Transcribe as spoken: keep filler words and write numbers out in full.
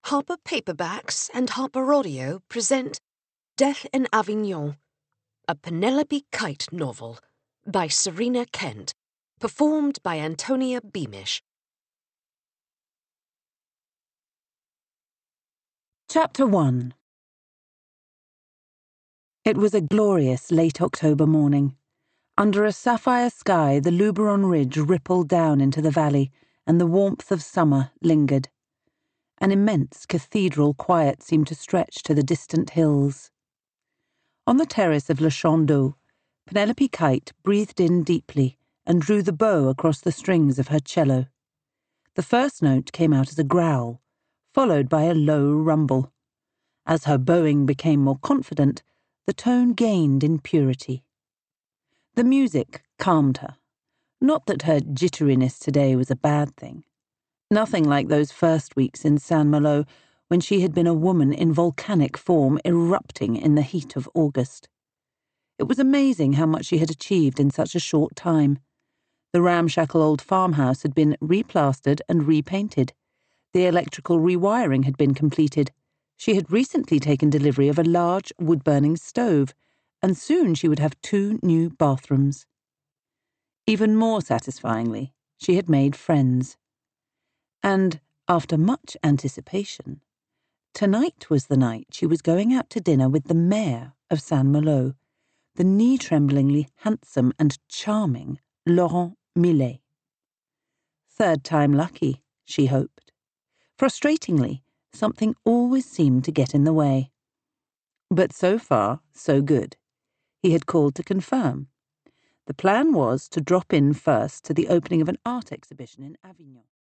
Harper Paperbacks and Harper Audio present Death in Avignon, a Penelope Kite novel by Serena Kent, performed by Antonia Beamish. Chapter one. It was a glorious late October morning. Under a sapphire sky, the Luberon Ridge rippled down into the valley, and the warmth of summer lingered. An immense cathedral quiet seemed to stretch to the distant hills. On the terrace of Le Champ d'Eau, Penelope Kite breathed in deeply and drew the bow across the strings of her cello. The first note came out as a growl, followed by a low rumble. As her bowing became more confident, the tone gained in purity. The music calmed her. Not that her jitteriness today was a bad thing. Nothing like those first weeks in Saint-Malo, when she had been a woman in volcanic form erupting in the heat of August. It was amazing how much she had achieved in such a short time. The ramshackle old farmhouse had been replastered and repainted. The electrical rewiring had been completed. She had recently taken delivery of a large wood-burning stove, and soon she would have two new bathrooms. Even more satisfyingly, she had made friends. And, after much anticipation, tonight was the night she was going out to dinner with the mayor of Saint-Malo, the knee-tremblingly handsome and charming Laurent Millet. Third time lucky, she hoped. Frustratingly, something always seemed to get in the way. But so far, so good. He had called to confirm. The plan was to drop in first to the opening of an art exhibition in Avignon.